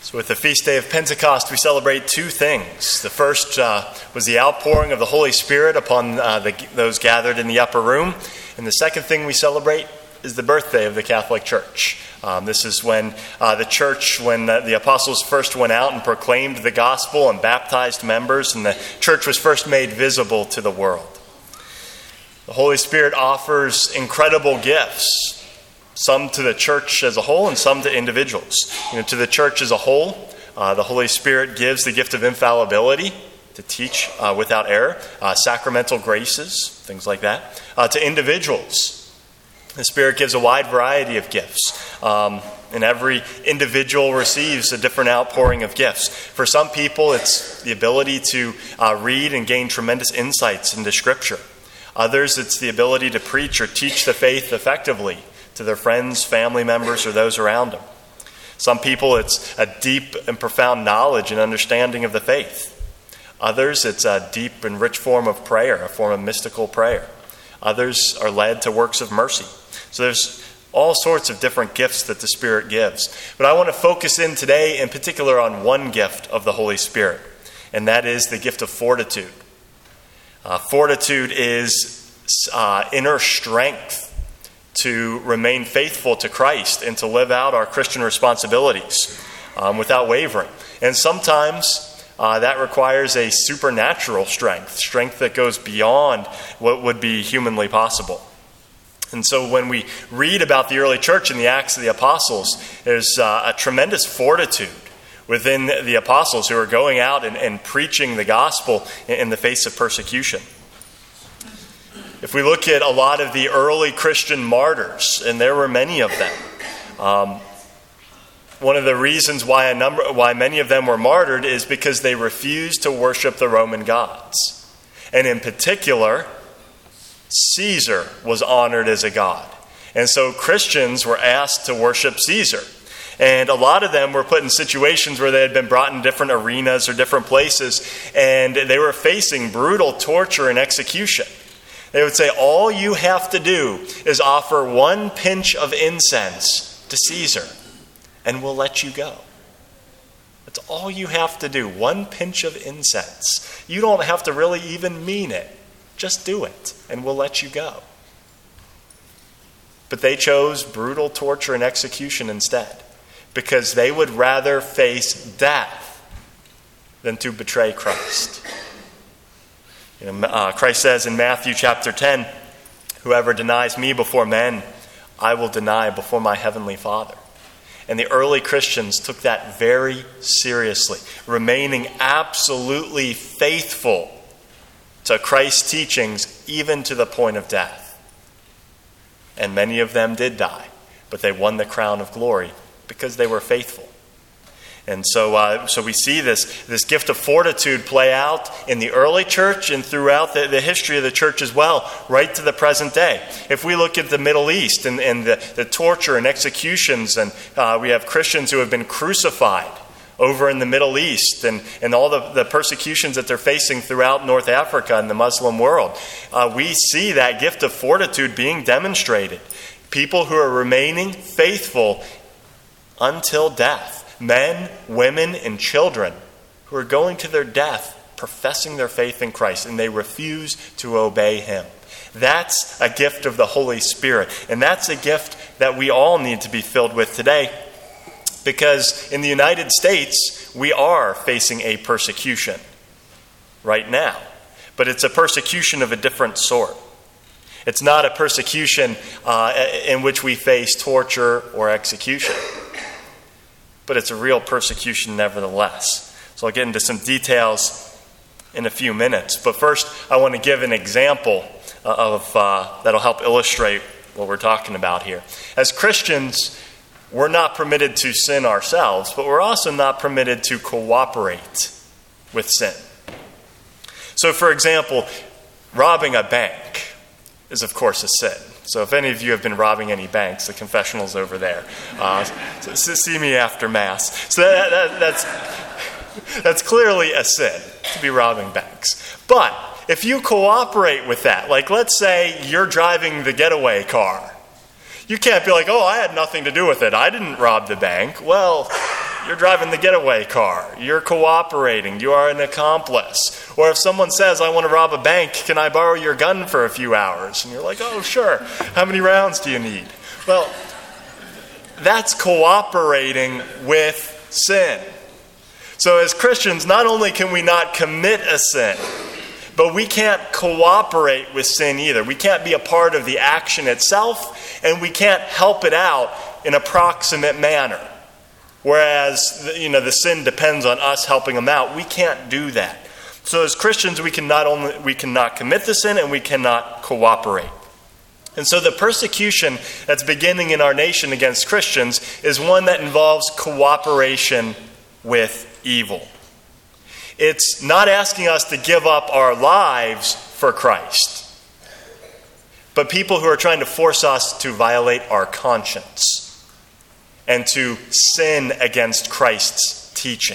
So with the feast day of Pentecost, we celebrate two things. The first was the outpouring of the Holy Spirit upon those gathered in the upper room. And the second thing we celebrate is the birthday of the Catholic Church. This is when the apostles first went out and proclaimed the gospel and baptized members, and the church was first made visible to the world. The Holy Spirit offers incredible gifts, some to the church as a whole and some to individuals. To the church as a whole, the Holy Spirit gives the gift of infallibility to teach without error, sacramental graces, things like that. To individuals, the Spirit gives a wide variety of gifts, and every individual receives a different outpouring of gifts. For some people, it's the ability to read and gain tremendous insights into Scripture. Others, it's the ability to preach or teach the faith effectively to their friends, family members, or those around them. Some people, it's a deep and profound knowledge and understanding of the faith. Others, it's a deep and rich form of prayer, a form of mystical prayer. Others are led to works of mercy. So there's all sorts of different gifts that the Spirit gives. But I want to focus in today in particular on one gift of the Holy Spirit, and that is the gift of fortitude. Fortitude is inner strength to remain faithful to Christ and to live out our Christian responsibilities without wavering. And sometimes that requires a supernatural strength that goes beyond what would be humanly possible. And so when we read about the early church in the Acts of the Apostles, there's a tremendous fortitude within the apostles who are going out and preaching the gospel in the face of persecution. If we look at a lot of the early Christian martyrs, and there were many of them, one of the reasons why many of them were martyred is because they refused to worship the Roman gods. And in particular, Caesar was honored as a god. And so Christians were asked to worship Caesar. And a lot of them were put in situations where they had been brought in different arenas or different places, and they were facing brutal torture and execution. They would say, all you have to do is offer one pinch of incense to Caesar, and we'll let you go. That's all you have to do, one pinch of incense. You don't have to really even mean it. Just do it, and we'll let you go. But they chose brutal torture and execution instead, because they would rather face death than to betray Christ. Christ says in Matthew chapter 10, "Whoever denies me before men, I will deny before my heavenly Father." And the early Christians took that very seriously, remaining absolutely faithful to Christ's teachings, even to the point of death. And many of them did die, but they won the crown of glory because they were faithful. And so we see this gift of fortitude play out in the early church and throughout the history of the church as well, right to the present day. If we look at the Middle East and the torture and executions, and we have Christians who have been crucified over in the Middle East, and all the persecutions that they're facing throughout North Africa and the Muslim world, we see that gift of fortitude being demonstrated. People who are remaining faithful until death. Men, women, and children who are going to their death professing their faith in Christ, and they refuse to obey Him. That's a gift of the Holy Spirit, and that's a gift that we all need to be filled with today, because in the United States, we are facing a persecution right now, but it's a persecution of a different sort. It's not a persecution in which we face torture or execution, but it's a real persecution nevertheless. So I'll get into some details in a few minutes. But first, I want to give an example that'll help illustrate what we're talking about here. As Christians, we're not permitted to sin ourselves, but we're also not permitted to cooperate with sin. So, for example, robbing a bank is, of course, a sin. So if any of you have been robbing any banks, the confessional's over there. So see me after Mass. So that's clearly a sin, to be robbing banks. But if you cooperate with that, like let's say you're driving the getaway car, you can't be like, oh, I had nothing to do with it. I didn't rob the bank. Well, you're driving the getaway car. You're cooperating. You are an accomplice. Or if someone says, I want to rob a bank, can I borrow your gun for a few hours? And you're like, oh, sure. How many rounds do you need? Well, that's cooperating with sin. So as Christians, not only can we not commit a sin, but we can't cooperate with sin either. We can't be a part of the action itself, and we can't help it out in a proximate manner. Whereas, the sin depends on us helping them out. We can't do that. So as Christians, we cannot commit the sin, and we cannot cooperate. And so the persecution that's beginning in our nation against Christians is one that involves cooperation with evil. It's not asking us to give up our lives for Christ, but people who are trying to force us to violate our conscience and to sin against Christ's teaching.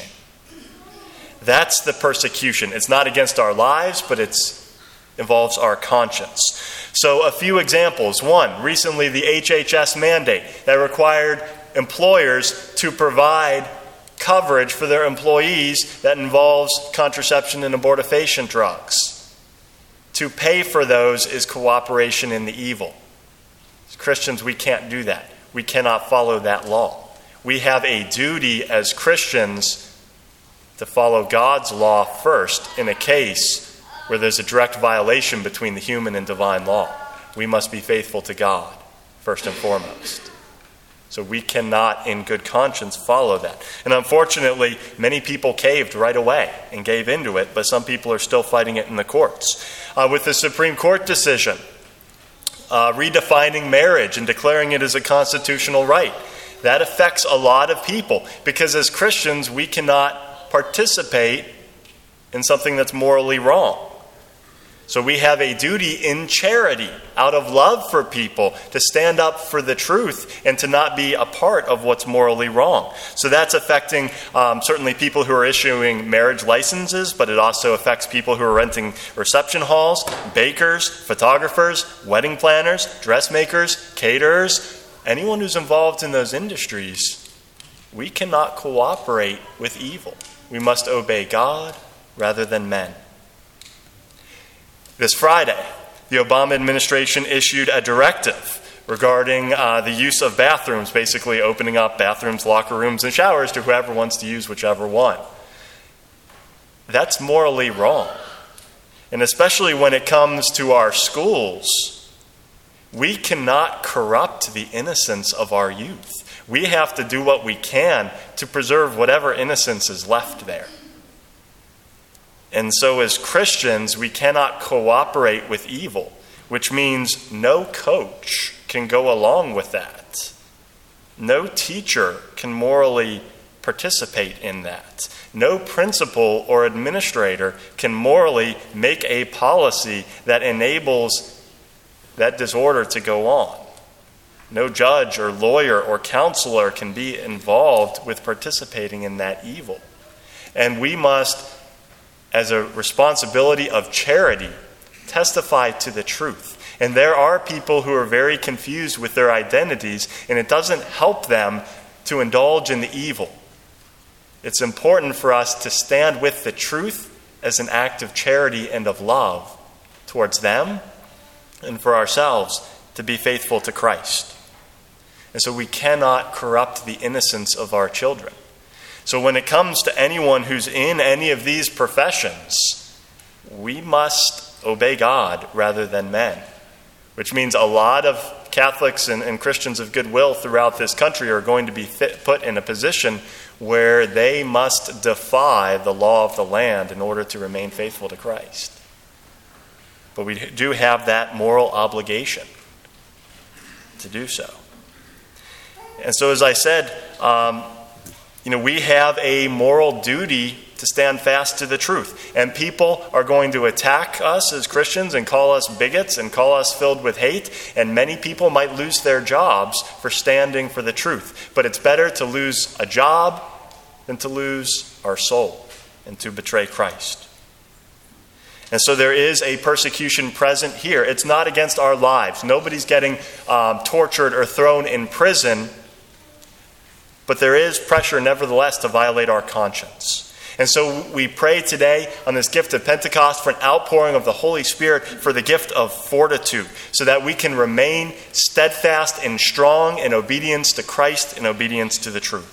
That's the persecution. It's not against our lives, but it involves our conscience. So a few examples. One, recently the HHS mandate that required employers to provide coverage for their employees that involves contraception and abortifacient drugs. To pay for those is cooperation in the evil. As Christians, we can't do that. We cannot follow that law. We have a duty as Christians to follow God's law first in a case where there's a direct violation between the human and divine law. We must be faithful to God first and foremost. So we cannot, in good conscience, follow that. And unfortunately, many people caved right away and gave into it, but some people are still fighting it in the courts. With the Supreme Court decision, redefining marriage and declaring it as a constitutional right, that affects a lot of people because as Christians, we cannot participate in something that's morally wrong. So we have a duty in charity, out of love for people, to stand up for the truth and to not be a part of what's morally wrong. So that's affecting certainly people who are issuing marriage licenses, but it also affects people who are renting reception halls, bakers, photographers, wedding planners, dressmakers, caterers, anyone who's involved in those industries. We cannot cooperate with evil. We must obey God rather than men. This Friday, the Obama administration issued a directive regarding the use of bathrooms, basically opening up bathrooms, locker rooms, and showers to whoever wants to use whichever one. That's morally wrong. And especially when it comes to our schools, we cannot corrupt the innocence of our youth. We have to do what we can to preserve whatever innocence is left there. And so as Christians, we cannot cooperate with evil, which means no coach can go along with that. No teacher can morally participate in that. No principal or administrator can morally make a policy that enables that disorder to go on. No judge or lawyer or counselor can be involved with participating in that evil. And we must, as a responsibility of charity, testify to the truth. And there are people who are very confused with their identities, and it doesn't help them to indulge in the evil. It's important for us to stand with the truth as an act of charity and of love towards them and for ourselves to be faithful to Christ. And so we cannot corrupt the innocence of our children. So when it comes to anyone who's in any of these professions, we must obey God rather than men, which means a lot of Catholics and Christians of goodwill throughout this country are going to be put in a position where they must defy the law of the land in order to remain faithful to Christ. But we do have that moral obligation to do so. And so as I said, we have a moral duty to stand fast to the truth. And people are going to attack us as Christians and call us bigots and call us filled with hate. And many people might lose their jobs for standing for the truth. But it's better to lose a job than to lose our soul and to betray Christ. And so there is a persecution present here. It's not against our lives. Nobody's getting tortured or thrown in prison But there is pressure, nevertheless, to violate our conscience. And so we pray today on this gift of Pentecost for an outpouring of the Holy Spirit, for the gift of fortitude, so that we can remain steadfast and strong in obedience to Christ and obedience to the truth.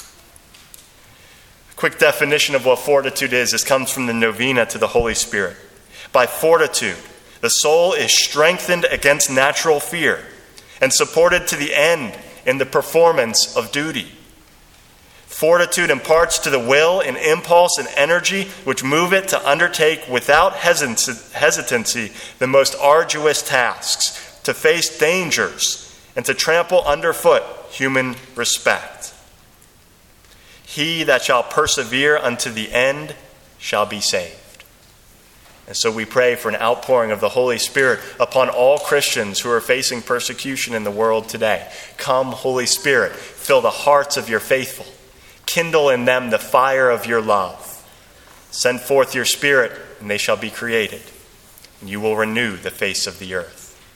A quick definition of what fortitude is. This comes from the Novena to the Holy Spirit. By fortitude, the soul is strengthened against natural fear and supported to the end in the performance of duty. Fortitude imparts to the will an impulse and energy which move it to undertake without hesitancy the most arduous tasks, to face dangers, and to trample underfoot human respect. He that shall persevere unto the end shall be saved. And so we pray for an outpouring of the Holy Spirit upon all Christians who are facing persecution in the world today. Come, Holy Spirit, fill the hearts of your faithful. Kindle in them the fire of your love. Send forth your Spirit, and they shall be created, and you will renew the face of the earth.